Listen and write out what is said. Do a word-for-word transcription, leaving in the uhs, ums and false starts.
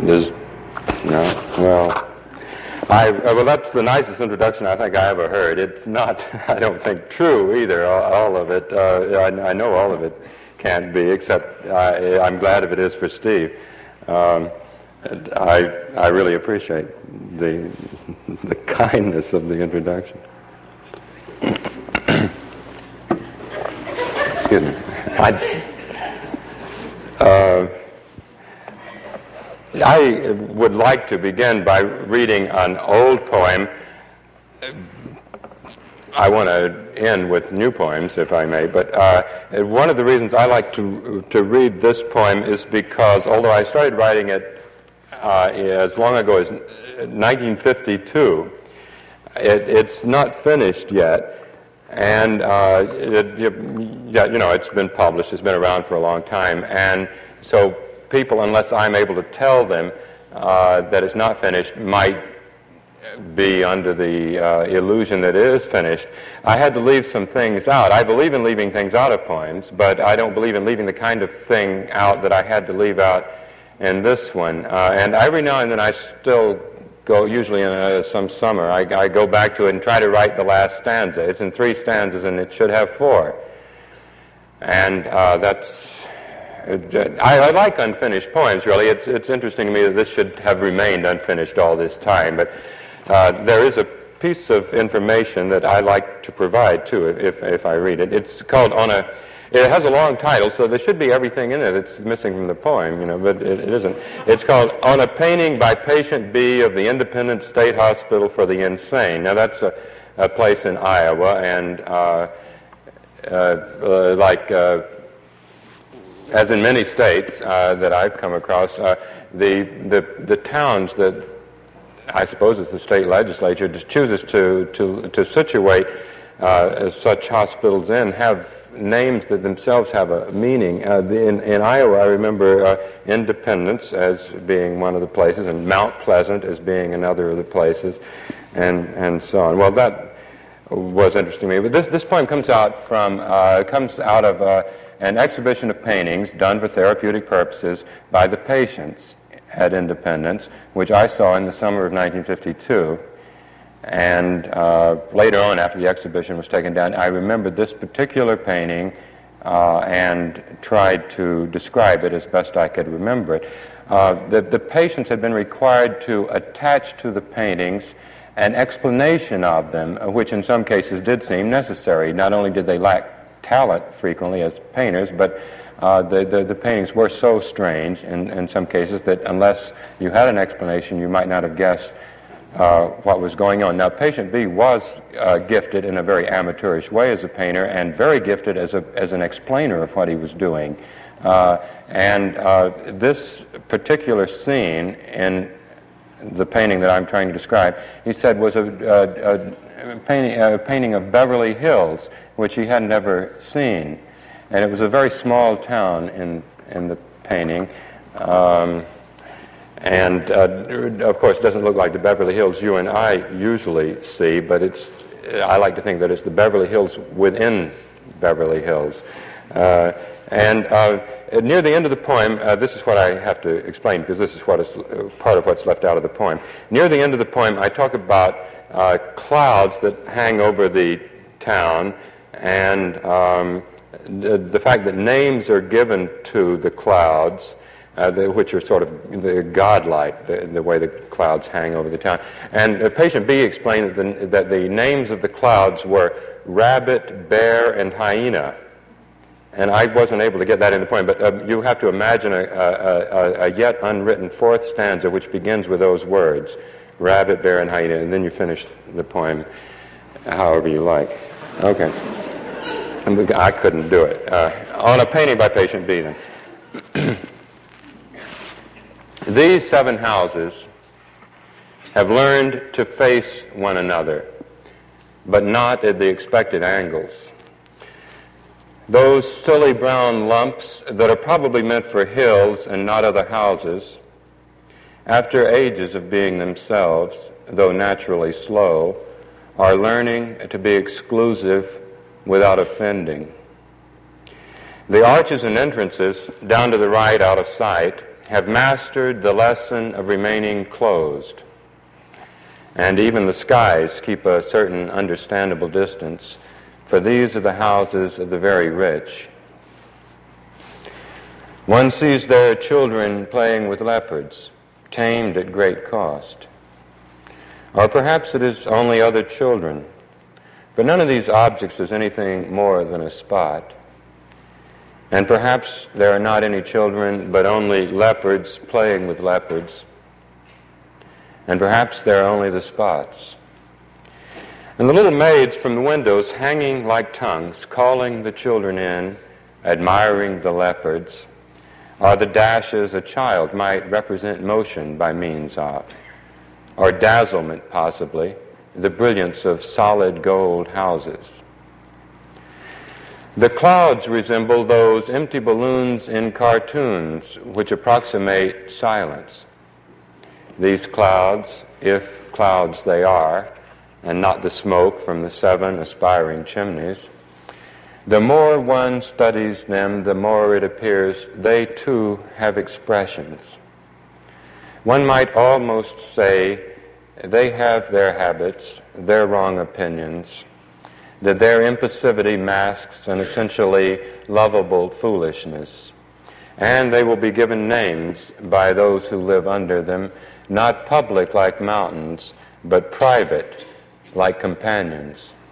There's, no, well, I, well, that's the nicest introduction I think I ever heard. It's not, I don't think, true either, all, all of it. Uh, I, I know all of it can't be, except I, I'm glad if it is for Steve. Um, I, I really appreciate the, the kindness of the introduction. Excuse me. I, uh, I would like to begin by reading an old poem. I want to end with new poems, if I may, but uh, one of the reasons I like to to read this poem is because, although I started writing it uh, as long ago as nineteen fifty-two, it, it's not finished yet, and uh, it, yeah, you know, it's been published, it's been around for a long time, and so people, unless I'm able to tell them uh, that it's not finished, might be under the uh, illusion that it is finished. I had to leave some things out. I believe in leaving things out of poems, but I don't believe in leaving the kind of thing out that I had to leave out in this one. Uh, and every now and then I still go, usually in uh, some summer, I, I go back to it and try to write the last stanza. It's in three stanzas and it should have four. And uh, that's... I, I like unfinished poems, really. It's, it's interesting to me that this should have remained unfinished all this time, but uh, there is a piece of information that I like to provide, too, if, if I read it. It's called On a... It has a long title, so there should be everything in it that's missing from the poem, you know, but it, it isn't. It's called On a Painting by Patient B of the Independent State Hospital for the Insane. Now, that's a, a place in Iowa, and uh, uh, uh, like... Uh, As in many states uh, that I've come across, uh, the, the the towns that I suppose it's the state legislature just chooses to to to situate uh, such hospitals in have names that themselves have a meaning. Uh, the, in, in Iowa, I remember uh, Independence as being one of the places, and Mount Pleasant as being another of the places, and and so on. Well, that was interesting to me. But this this poem comes out from uh, comes out of. Uh, an exhibition of paintings done for therapeutic purposes by the patients at Independence, which I saw in the summer of nineteen fifty-two. And uh, later on, after the exhibition was taken down, I remembered this particular painting uh, and tried to describe it as best I could remember it. Uh, the, the patients had been required to attach to the paintings an explanation of them, which in some cases did seem necessary. Not only did they lack talent frequently as painters, but uh, the, the, the paintings were so strange in, in some cases that unless you had an explanation, you might not have guessed uh, what was going on. Now, patient B was uh, gifted in a very amateurish way as a painter and very gifted as, a, as an explainer of what he was doing. Uh, and uh, this particular scene in the painting that I'm trying to describe, he said was a, a, a, painting, a painting of Beverly Hills, which he had never seen. And it was a very small town in, in the painting. Um, and, uh, of course, it doesn't look like the Beverly Hills you and I usually see, but it's, I like to think that it's the Beverly Hills within Beverly Hills. Uh, and uh, near the end of the poem, uh, this is what I have to explain, because this is what is uh, part of what's left out of the poem. Near the end of the poem, I talk about uh, clouds that hang over the town, and um, the, the fact that names are given to the clouds, uh, the, which are sort of the godlike, the, the way the clouds hang over the town. And uh, patient B explained that the, that the names of the clouds were rabbit, bear, and hyena. And I wasn't able to get that in the poem, but uh, you have to imagine a, a, a, a yet unwritten fourth stanza which begins with those words, rabbit, bear, and hyena, and then you finish the poem however you like. Okay. I couldn't do it. Uh, on a painting by patient B, then. These seven houses have learned to face one another, but not at the expected angles. Those silly brown lumps that are probably meant for hills and not other houses, after ages of being themselves, though naturally slow, are learning to be exclusive without offending. The arches and entrances, down to the right out of sight, have mastered the lesson of remaining closed, and even the skies keep a certain understandable distance, for these are the houses of the very rich. One sees their children playing with leopards, tamed at great cost. Or perhaps it is only other children, but none of these objects is anything more than a spot. And perhaps there are not any children, but only leopards playing with leopards. And perhaps there are only the spots. And the little maids from the windows hanging like tongues, calling the children in, admiring the leopards, are the dashes a child might represent motion by means of, or dazzlement possibly, the brilliance of solid gold houses. The clouds resemble those empty balloons in cartoons which approximate silence. These clouds, if clouds they are, and not the smoke from the seven aspiring chimneys, the more one studies them, the more it appears they too have expressions. One might almost say they have their habits, their wrong opinions, that their impassivity masks an essentially lovable foolishness, and they will be given names by those who live under them, not public like mountains, but private like companions.